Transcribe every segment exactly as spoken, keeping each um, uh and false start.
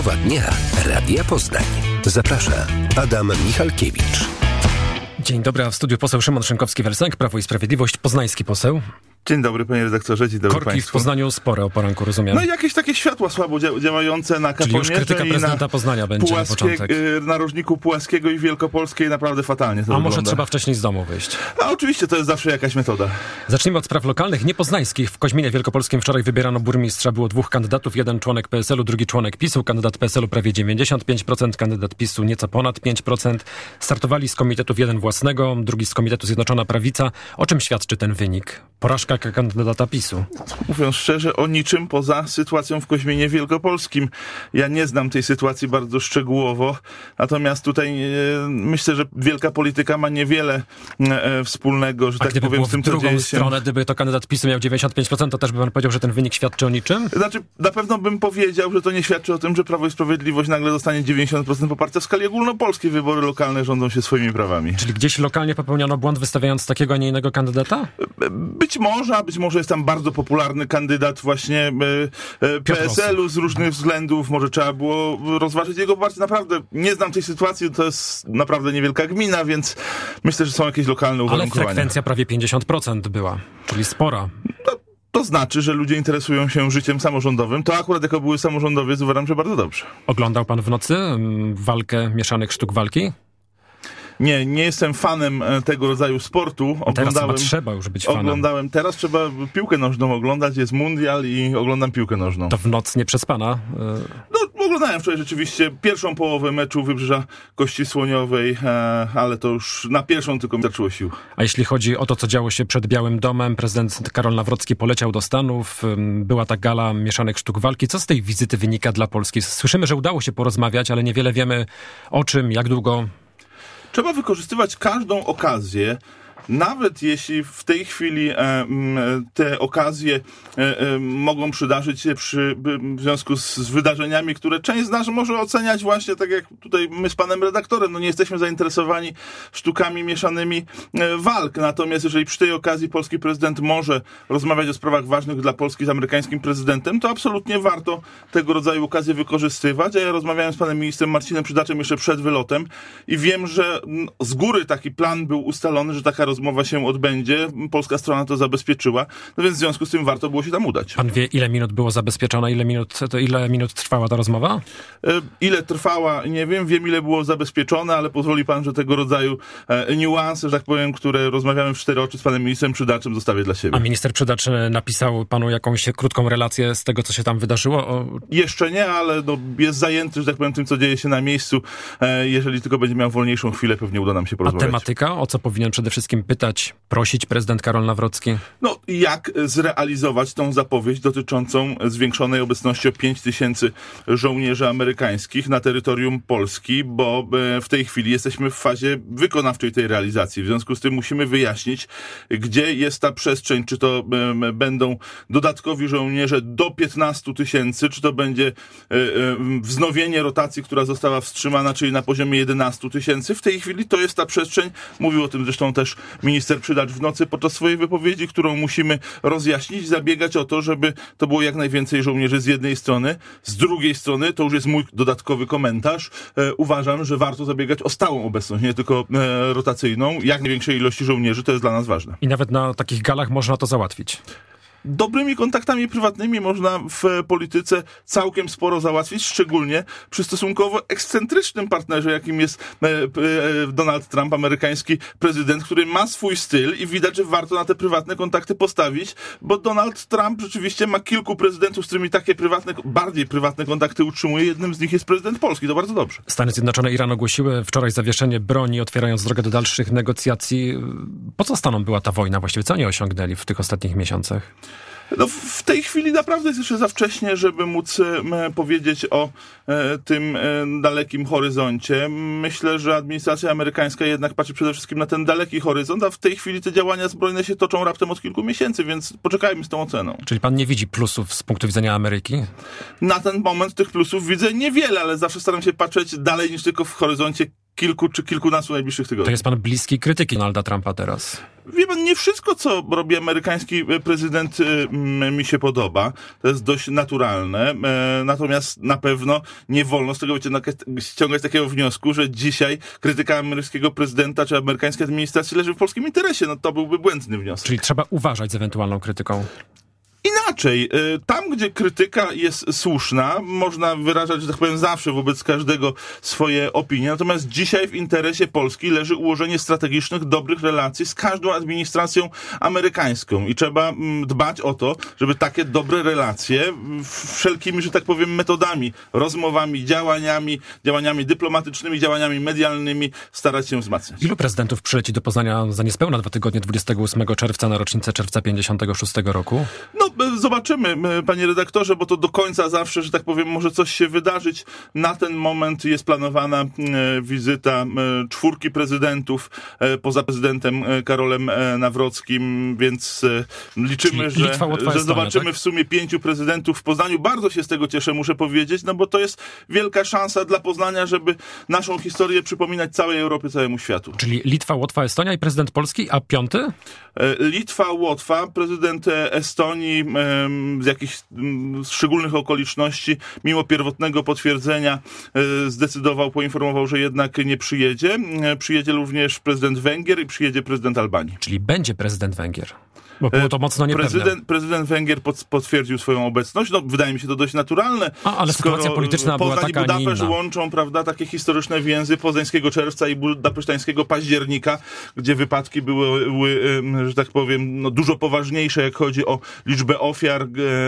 Rozmowa dnia Radia Poznań. Zaprasza Adam Michalkiewicz. Dzień dobry, a w studiu poseł Szymon Szynkowski-Welsenk, Prawo i Sprawiedliwość, poznański poseł. Dzień dobry, panie redaktorze, dzień dobry Korki państwu. w Poznaniu spore o poranku, rozumiem. No i jakieś takie światła słabo dzia- działające na Czyli już Kapłomierze krytyka prezydenta Poznania będzie na początek. y, narożniku Pułaskiego i Wielkopolskiej naprawdę fatalnie to A wygląda. może trzeba wcześniej z domu wyjść? A oczywiście, to jest zawsze jakaś metoda. Zacznijmy od spraw lokalnych, niepoznańskich. W Koźminie Wielkopolskim wczoraj wybierano burmistrza. Było dwóch kandydatów, jeden członek P S L u, drugi członek PiSu. Kandydat P S L u prawie dziewięćdziesiąt pięć procent, kandydat PiSu nieco ponad pięć procent. Startowali z komitetów jeden własnego, drugi z komitetu Zjednoczona Prawica. O czym świadczy ten wynik? Porażka kandydata PiSu. Mówiąc szczerze, o niczym poza sytuacją w Koźminie Wielkopolskim. Ja nie znam tej sytuacji bardzo szczegółowo, natomiast tutaj e, myślę, że wielka polityka ma niewiele e, wspólnego, że A tak gdyby powiem, było z tym, w co drugą dzieje się. stronę, gdyby to kandydat PiSu miał dziewięćdziesiąt pięć procent, to też by pan powiedział, że ten wynik świadczy o niczym? Znaczy, na pewno bym powiedział, że to nie świadczy o tym, że Prawo i Sprawiedliwość nagle dostanie dziewięćdziesiąt procent poparcia. W skali ogólnopolskiej wybory lokalne rządzą się swoimi prawami. Czyli gdzieś lokalnie popełniono błąd, wystawiając takiego, a nie innego kandydata? Być może, a być może jest tam bardzo popularny kandydat właśnie e, e, P S L u z różnych względów. Może trzeba było rozważyć jego poparcie. Naprawdę nie znam tej sytuacji, to jest naprawdę niewielka gmina, więc myślę, że są jakieś lokalne Ale uwarunkowania. frekwencja prawie pięćdziesiąt procent była, czyli spora. No, to znaczy, że ludzie interesują się życiem samorządowym. To akurat jako były samorządowiec uważam, że bardzo dobrze. Oglądał pan w nocy mm, walkę mieszanych sztuk walki? Nie, nie jestem fanem tego rodzaju sportu. Teraz chyba trzeba już być fanem. Oglądałem, teraz trzeba piłkę nożną oglądać, jest mundial i oglądam piłkę nożną. To w noc nie przespana? No, oglądałem wczoraj rzeczywiście pierwszą połowę meczu Wybrzeża Kości Słoniowej, e, ale to już na pierwszą tylko mi starczyło sił. A jeśli chodzi o to, co działo się przed Białym Domem, prezydent Karol Nawrocki poleciał do Stanów, była ta gala mieszanych sztuk walki. Co z tej wizyty wynika dla Polski? Słyszymy, że udało się porozmawiać, ale niewiele wiemy o czym, jak długo. Trzeba wykorzystywać każdą okazję, nawet jeśli w tej chwili e, te okazje e, e, mogą przydarzyć się przy, w związku z, z wydarzeniami, które część z nas może oceniać właśnie tak jak tutaj my z panem redaktorem. No nie jesteśmy zainteresowani sztukami mieszanymi e, walk. Natomiast jeżeli przy tej okazji polski prezydent może rozmawiać o sprawach ważnych dla Polski z amerykańskim prezydentem, to absolutnie warto tego rodzaju okazje wykorzystywać. A ja rozmawiałem z panem ministrem Marcinem Przydaczem jeszcze przed wylotem i wiem, że z góry taki plan był ustalony, że taka rozmowa się odbędzie. Polska strona to zabezpieczyła, no więc w związku z tym warto było się tam udać. Pan wie, ile minut było zabezpieczone, ile minut, to ile minut trwała ta rozmowa? E, ile trwała, nie wiem, wiem ile było zabezpieczone, ale pozwoli pan, że tego rodzaju e, niuanse, że tak powiem, które rozmawiamy w cztery oczy z panem ministrem Przydaczem, zostawię dla siebie. A minister Przydacz napisał panu jakąś krótką relację z tego, co się tam wydarzyło? O... Jeszcze nie, ale no, jest zajęty, że tak powiem, tym, co dzieje się na miejscu. E, jeżeli tylko będzie miał wolniejszą chwilę, pewnie uda nam się porozmawiać. A tematyka? O co powinien przede wszystkim pytać, prosić prezydent Karol Nawrocki? No, jak zrealizować tą zapowiedź dotyczącą zwiększonej obecności o pięć tysięcy żołnierzy amerykańskich na terytorium Polski, bo w tej chwili jesteśmy w fazie wykonawczej tej realizacji. W związku z tym musimy wyjaśnić, gdzie jest ta przestrzeń, czy to będą dodatkowi żołnierze do piętnastu tysięcy, czy to będzie wznowienie rotacji, która została wstrzymana, czyli na poziomie jedenastu tysięcy. W tej chwili to jest ta przestrzeń. Mówił o tym zresztą też minister Przydacz w nocy podczas swojej wypowiedzi, którą musimy rozjaśnić, zabiegać o to, żeby to było jak najwięcej żołnierzy z jednej strony. Z drugiej strony, to już jest mój dodatkowy komentarz, e, uważam, że warto zabiegać o stałą obecność, nie tylko e, rotacyjną. Jak największej ilości żołnierzy, to jest dla nas ważne. I nawet na takich galach można to załatwić. Dobrymi kontaktami prywatnymi można w polityce całkiem sporo załatwić, szczególnie przy stosunkowo ekscentrycznym partnerze, jakim jest Donald Trump, amerykański prezydent, który ma swój styl i widać, że warto na te prywatne kontakty postawić, bo Donald Trump rzeczywiście ma kilku prezydentów, z którymi takie prywatne, bardziej prywatne kontakty utrzymuje. Jednym z nich jest prezydent Polski. To bardzo dobrze. Stany Zjednoczone i Iran ogłosiły wczoraj zawieszenie broni, otwierając drogę do dalszych negocjacji. Po co Stanom była ta wojna? Właściwie co oni osiągnęli w tych ostatnich miesiącach? No, w tej chwili naprawdę jest jeszcze za wcześnie, żeby móc e, powiedzieć o e, tym e, dalekim horyzoncie. Myślę, że administracja amerykańska jednak patrzy przede wszystkim na ten daleki horyzont, a w tej chwili te działania zbrojne się toczą raptem od kilku miesięcy, więc poczekajmy z tą oceną. Czyli pan nie widzi plusów z punktu widzenia Ameryki? Na ten moment tych plusów widzę niewiele, ale zawsze staram się patrzeć dalej niż tylko w horyzoncie kilku czy kilkunastu najbliższych tygodni. To jest pan bliski krytyki Donalda Trumpa teraz. Wie pan, nie wszystko, co robi amerykański prezydent, mi się podoba. To jest dość naturalne. Natomiast na pewno nie wolno z tego ściągać takiego wniosku, że dzisiaj krytyka amerykańskiego prezydenta czy amerykańskiej administracji leży w polskim interesie. No to byłby błędny wniosek. Czyli trzeba uważać z ewentualną krytyką. Inaczej, tam gdzie krytyka jest słuszna, można wyrażać, że tak powiem, zawsze wobec każdego swoje opinie, natomiast dzisiaj w interesie Polski leży ułożenie strategicznych, dobrych relacji z każdą administracją amerykańską i trzeba dbać o to, żeby takie dobre relacje wszelkimi, że tak powiem, metodami, rozmowami, działaniami, działaniami dyplomatycznymi, działaniami medialnymi starać się wzmacniać. Ilu prezydentów przyleci do Poznania za niespełna dwa tygodnie, dwudziestego ósmego czerwca na rocznicę czerwca pięćdziesiątego szóstego roku? No, zobaczymy, panie redaktorze, bo to do końca zawsze, że tak powiem, może coś się wydarzyć. Na ten moment jest planowana wizyta czwórki prezydentów poza prezydentem Karolem Nawrockim, więc liczymy, że, Litwa, Łotwa, że Estonia, zobaczymy tak? w sumie pięciu prezydentów w Poznaniu. Bardzo się z tego cieszę, muszę powiedzieć, no bo to jest wielka szansa dla Poznania, żeby naszą historię przypominać całej Europie, całemu światu. Czyli Litwa, Łotwa, Estonia i prezydent Polski, a piąty? Litwa, Łotwa, prezydent Estonii z jakichś szczególnych okoliczności, mimo pierwotnego potwierdzenia zdecydował, poinformował, że jednak nie przyjedzie. Przyjedzie również prezydent Węgier i przyjedzie prezydent Albanii. Czyli będzie prezydent Węgier. Bo było to mocno niepewne. Prezydent, prezydent Węgier pod, potwierdził swoją obecność. No, wydaje mi się to dość naturalne. A, ale sytuacja polityczna była Poznań taka, i Budapeszt nie inna. łączą, prawda, takie historyczne więzy poznańskiego czerwca i budapesztańskiego października, gdzie wypadki były, były że tak powiem, no, dużo poważniejsze, jak chodzi o liczbę ofiar.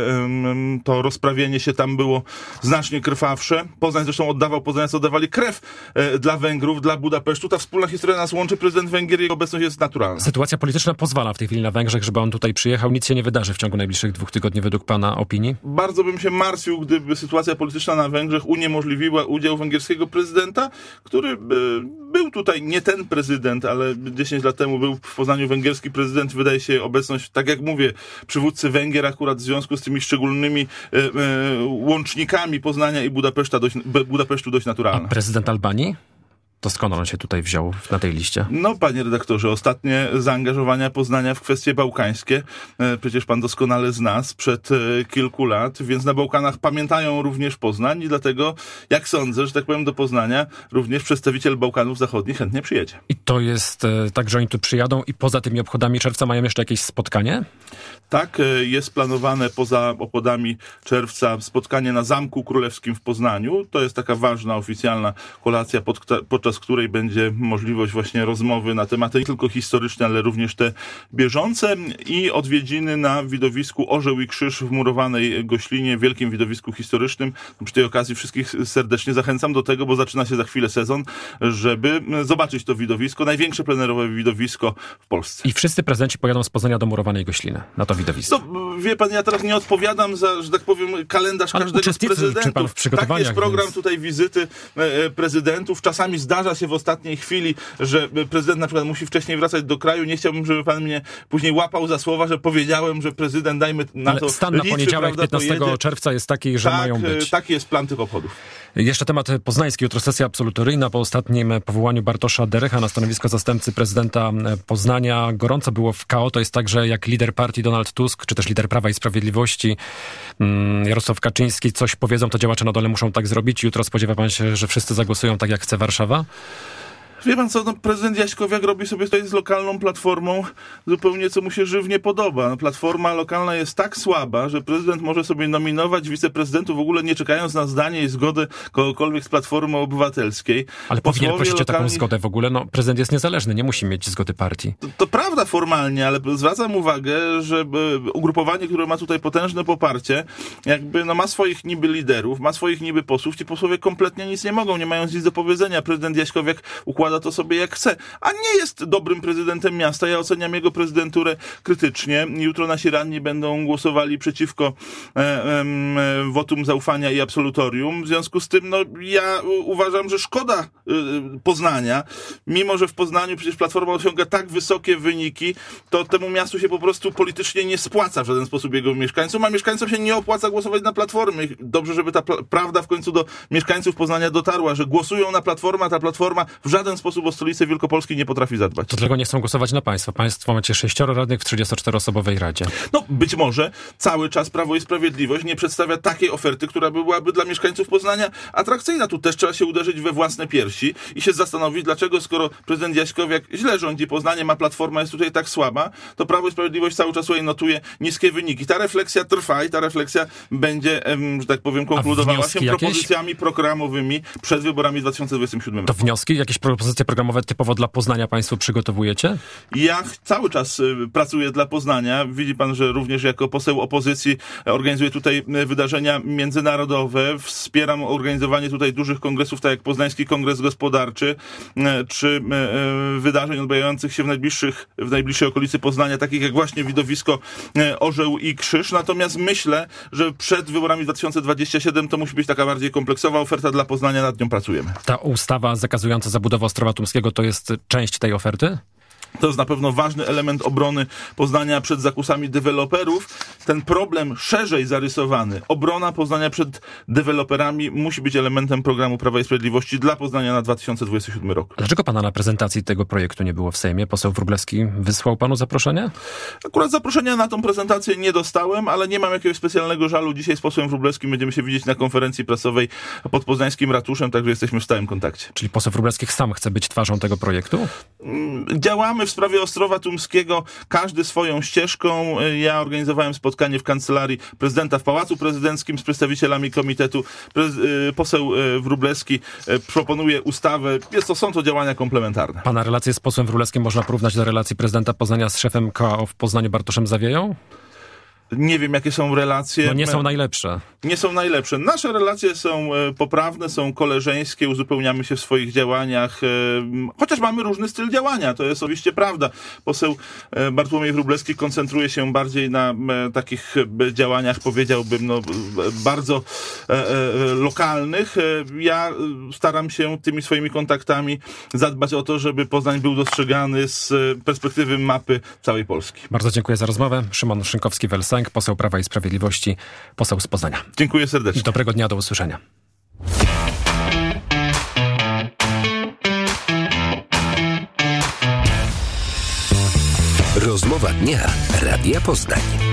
To rozprawienie się tam było znacznie krwawsze. Poznań zresztą oddawał, poznańcy oddawali krew dla Węgrów, dla Budapesztu. Ta wspólna historia nas łączy. Prezydent Węgier, jego obecność jest naturalna. Sytuacja polityczna pozwala w tej chwili na Węgrzech, żeby on tutaj przyjechał. Nic się nie wydarzy w ciągu najbliższych dwóch tygodni według pana opinii? Bardzo bym się martwił, gdyby sytuacja polityczna na Węgrzech uniemożliwiła udział węgierskiego prezydenta, który był tutaj nie ten prezydent, ale dziesięć lat temu był w Poznaniu węgierski prezydent. Wydaje się obecność, tak jak mówię, przywódcy Węgier akurat w związku z tymi szczególnymi e, e, łącznikami Poznania i Budapeszta dość, Budapesztu dość naturalna. A prezydent Albanii? To skąd on się tutaj wziął na tej liście? No, panie redaktorze, ostatnie zaangażowania Poznania w kwestie bałkańskie, przecież pan doskonale zna sprzed kilku lat, więc na Bałkanach pamiętają również Poznań i dlatego, jak sądzę, że tak powiem, do Poznania również przedstawiciel Bałkanów Zachodnich chętnie przyjedzie. I to jest tak, że oni tu przyjadą i poza tymi obchodami czerwca mają jeszcze jakieś spotkanie? Tak, jest planowane poza obchodami czerwca spotkanie na Zamku Królewskim w Poznaniu. To jest taka ważna, oficjalna kolacja, pod, podczas której będzie możliwość właśnie rozmowy na tematy nie tylko historyczne, ale również te bieżące i odwiedziny na widowisku Orzeł i Krzyż w murowanej Goślinie, wielkim widowisku historycznym. Przy tej okazji wszystkich serdecznie zachęcam do tego, bo zaczyna się za chwilę sezon, żeby zobaczyć to widowisko, największe plenerowe widowisko w Polsce. I wszyscy prezydenci pojadą z Poznania do murowanej Gośliny, na to widowisko. No, wie pan, ja teraz nie odpowiadam za, że tak powiem, kalendarz ale każdego z prezydentów. Czy pan w przygotowaniach, tak jest program więc... tutaj wizyty e, prezydentów. Czasami zdarza się w ostatniej chwili, że prezydent na przykład musi wcześniej wracać do kraju. Nie chciałbym, żeby pan mnie później łapał za słowa, że powiedziałem, że prezydent, dajmy na ale to stan na Litwy, poniedziałek, prawda, piętnastego pojedzie. czerwca jest taki, że tak, mają być. Taki jest plan tych obchodów. Jeszcze temat poznański. Jutro sesja absolutoryjna po ostatnim powołaniu Bartosza Derecha na stanowisko zastępcy prezydenta Poznania. Gorąco było w K O. To jest tak, że jak lider partii Donald Tusk, czy też lider Prawa i Sprawiedliwości Jarosław Kaczyński coś powiedzą, to działacze na dole muszą tak zrobić. Jutro spodziewa pan się, że wszyscy zagłosują tak, jak chce Warszawa? Wie pan co, no, prezydent Jaśkowiak robi sobie tutaj z lokalną platformą zupełnie, co mu się żywnie podoba. No, platforma lokalna jest tak słaba, że prezydent może sobie nominować wiceprezydentów w ogóle nie czekając na zdanie i zgodę kogokolwiek z Platformy Obywatelskiej. Ale powinien Posłowie prosić o taką lokalni... zgodę w ogóle. No, prezydent jest niezależny, nie musi mieć zgody partii. To, to prawda formalnie, ale zwracam uwagę, że ugrupowanie, które ma tutaj potężne poparcie, jakby no ma swoich niby liderów, ma swoich niby posłów. Ci posłowie kompletnie nic nie mogą, nie mają nic do powiedzenia. Prezydent Jaśkowiak układa układa to sobie jak chce, a nie jest dobrym prezydentem miasta. Ja oceniam jego prezydenturę krytycznie. Jutro nasi radni będą głosowali przeciwko e, e, wotum zaufania i absolutorium. W związku z tym, no, ja uważam, że szkoda e, Poznania, mimo że w Poznaniu przecież Platforma osiąga tak wysokie wyniki, to temu miastu się po prostu politycznie nie spłaca w żaden sposób jego mieszkańcom, a mieszkańcom się nie opłaca głosować na Platformę. Dobrze, żeby ta pl- prawda w końcu do mieszkańców Poznania dotarła, że głosują na Platformę, a ta Platforma w żaden sposób o stolicę Wielkopolskiej nie potrafi zadbać. To dlaczego nie chcą głosować na państwo? Państwo macie sześcioro radnych w trzydziestoczteroosobowej radzie. No, być może cały czas Prawo i Sprawiedliwość nie przedstawia takiej oferty, która byłaby dla mieszkańców Poznania atrakcyjna. Tu też trzeba się uderzyć we własne piersi i się zastanowić, dlaczego skoro prezydent Jaśkowiak źle rządzi Poznaniem, a Platforma jest tutaj tak słaba, to Prawo i Sprawiedliwość cały czas tutaj notuje niskie wyniki. Ta refleksja trwa i ta refleksja będzie, em, że tak powiem, konkludowała się jakieś? propozycjami programowymi przed wyborami w dwa tysiące dwudziestym siódmym To roku. wnioski, jakieś propozycje programowe typowo dla Poznania państwo przygotowujecie? Ja ch- cały czas y, pracuję dla Poznania. Widzi pan, że również jako poseł opozycji organizuję tutaj y, wydarzenia międzynarodowe. Wspieram organizowanie tutaj dużych kongresów, tak jak Poznański Kongres Gospodarczy, y, czy y, y, wydarzeń odbywających się w najbliższych, w najbliższej okolicy Poznania, takich jak właśnie widowisko y, Orzeł i Krzyż. Natomiast myślę, że przed wyborami dwa tysiące dwudziestym siódmym to musi być taka bardziej kompleksowa oferta dla Poznania, nad nią pracujemy. Ta ustawa zakazująca zabudowę Ostrowa Tumskiego to jest część tej oferty? To jest na pewno ważny element obrony Poznania przed zakusami deweloperów. Ten problem szerzej zarysowany, obrona Poznania przed deweloperami, musi być elementem programu Prawa i Sprawiedliwości dla Poznania na dwa tysiące dwudziesty siódmy rok. A dlaczego pana na prezentacji tego projektu nie było w Sejmie? Poseł Wróblewski wysłał panu zaproszenie? Akurat zaproszenia na tą prezentację nie dostałem, ale nie mam jakiegoś specjalnego żalu. Dzisiaj z posłem Wróblewskim będziemy się widzieć na konferencji prasowej pod poznańskim ratuszem, także jesteśmy w stałym kontakcie. Czyli poseł Wróblewski sam chce być twarzą tego projektu? Działamy w sprawie Ostrowa Tumskiego, każdy swoją ścieżką. Ja organizowałem spotkanie w kancelarii prezydenta w Pałacu Prezydenckim z przedstawicielami komitetu. Prez- poseł Wróblewski proponuje ustawę. Jest to, są to działania komplementarne. Pana relacje z posłem Wróblewskim można porównać do relacji prezydenta Poznania z szefem K O w Poznaniu Bartoszem Zawieją? Nie wiem, jakie są relacje. No nie są najlepsze. Nie są najlepsze. Nasze relacje są e, poprawne, są koleżeńskie, uzupełniamy się w swoich działaniach, e, chociaż mamy różny styl działania, to jest oczywiście prawda. Poseł e, Bartłomiej Wróblewski koncentruje się bardziej na e, takich e, działaniach, powiedziałbym, no, e, bardzo e, e, lokalnych. E, ja e, staram się tymi swoimi kontaktami zadbać o to, żeby Poznań był dostrzegany z e, perspektywy mapy całej Polski. Bardzo dziękuję za rozmowę. Szymon Szynkowski-Welsenk, poseł Prawa i Sprawiedliwości, poseł z Poznania. Dziękuję serdecznie. Dobrego dnia, do usłyszenia. Rozmowa dnia Radia Poznań.